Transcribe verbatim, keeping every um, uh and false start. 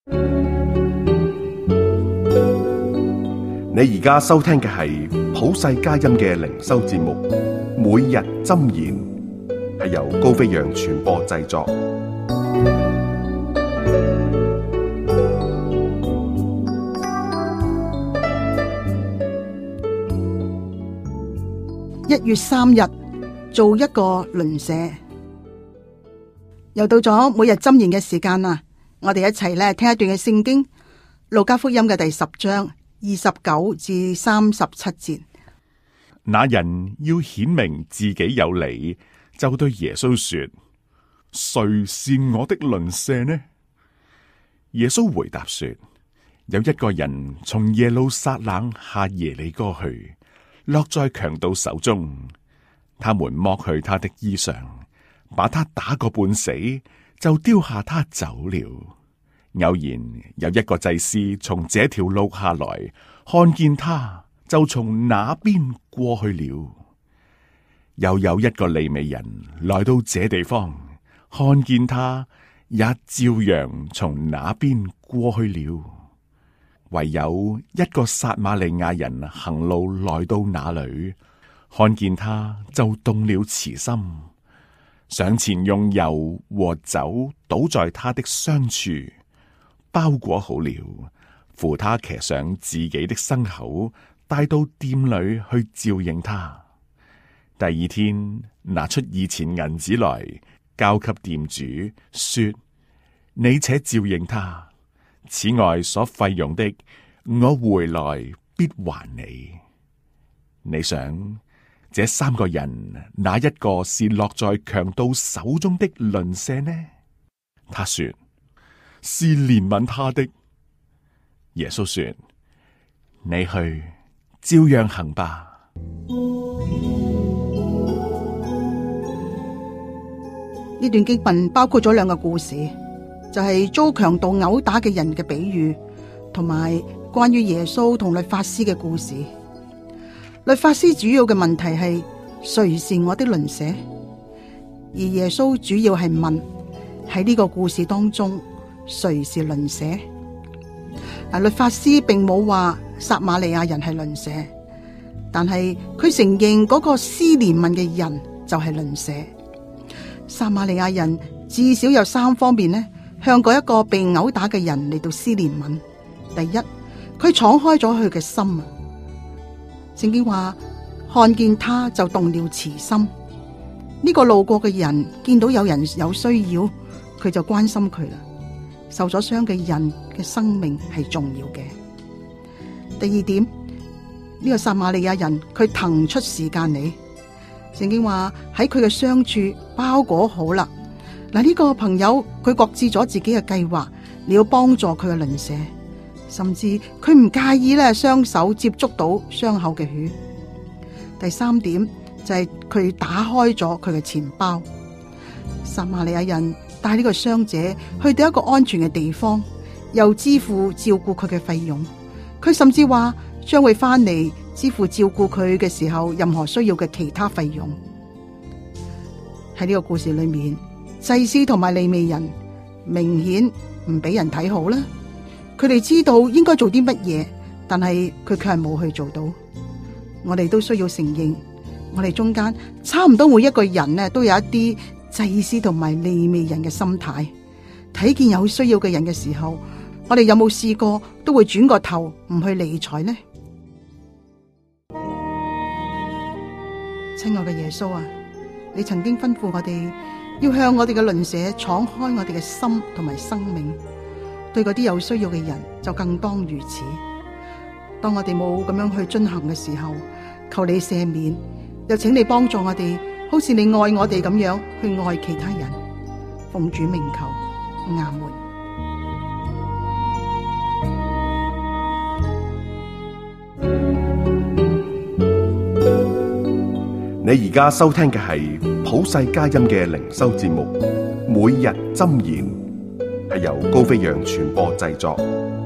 你而家收聽嘅係普世佳音嘅靈修節目，每日箴言，係由高飛揚傳播製作。 一月三日，做一個鄰舍。又到咗每日箴言嘅時間啦，我哋一齊咧聽一段嘅聖經，路加福音嘅第十章二十九至三十七節。 那人要顯明自己有理，就對耶穌說：誰是我的鄰舍呢？耶穌回答說：有一個人從耶路撒冷下耶利哥去，落在強盜手中，他們剝去他的衣裳，把他打個半死，就丟下他走了。偶然有一個祭司從這條路下來，看見他，就從那邊過去了。又有一個利未人來到這地方，看見他，也照樣從那邊過去了。唯有一個撒瑪利亞人行路來到那裏，看見他，就動了慈心，上前用油和酒倒在他的傷處，包裹好了，扶他騎上自己的牲口，帶到店裏去照應他。第二天拿出以前銀子來，交給店主，說：你且照應他，此外所費用的，我回來必還你。你想這三個人，哪一個是落在強盜手中的鄰舍呢？他說：是憐憫他的。耶穌說：你去，照樣行吧。 呢段經文包括咗兩個故事，就係、是、遭強盜毆打嘅人嘅比喻，同埋關於耶穌同律法師嘅故事。律法師主要嘅問題係誰是我的鄰舍，而耶穌主要係問喺呢個故事當中誰是鄰舍。嗱，律法師並冇話撒瑪利亞人係鄰舍，但係佢承認嗰個施憐憫嘅人就係鄰舍。撒瑪利亞人至少有三方面呢，向嗰一個被毆打嘅人嚟到施憐憫。第一，佢敞開咗佢嘅心啊。聖經話看見他就動了慈心。呢、這個路過嘅人見到有人有需要，佢就關心佢啦。受咗傷嘅人嘅生命係重要嘅。第二點，呢、這個撒瑪利亞人佢騰出時間嚟。聖經話喺佢嘅傷處包裹好啦。嗱，呢個朋友佢擱置咗自己嘅計劃，你要幫助佢嘅鄰舍。甚至佢唔介意咧，雙手接觸到傷口嘅血。第三點就係、是、佢打開咗佢嘅錢包。撒瑪利亞人帶呢個傷者去到一個安全嘅地方，又支付照顧佢嘅費用。佢甚至話將會翻嚟支付照顧佢嘅時候任何需要嘅其他費用。喺呢個故事裏面，祭司同埋利未人明顯唔俾人睇好啦。佢哋知道應該做啲乜嘢，但係佢卻係冇去做到。我哋都需要承認，我哋中間差唔多每一個人呢，都有一啲祭司同埋利未人嘅心態。睇見有需要嘅人嘅時候，我哋有冇試過都會轉個頭唔去理睬呢？親愛嘅耶穌啊，你曾經吩咐我哋要向我哋嘅鄰舍敞開我哋嘅心同埋生命。對嗰啲有需要嘅人就更當如此。當我哋冇咁樣去遵行嘅時候，求你赦免，又請你幫助我哋，好似你愛我哋咁樣去愛其他人。奉主名求，阿門。 你而家收聽嘅係普世佳音嘅靈修節目，每日箴言，係由高飛揚傳播製作。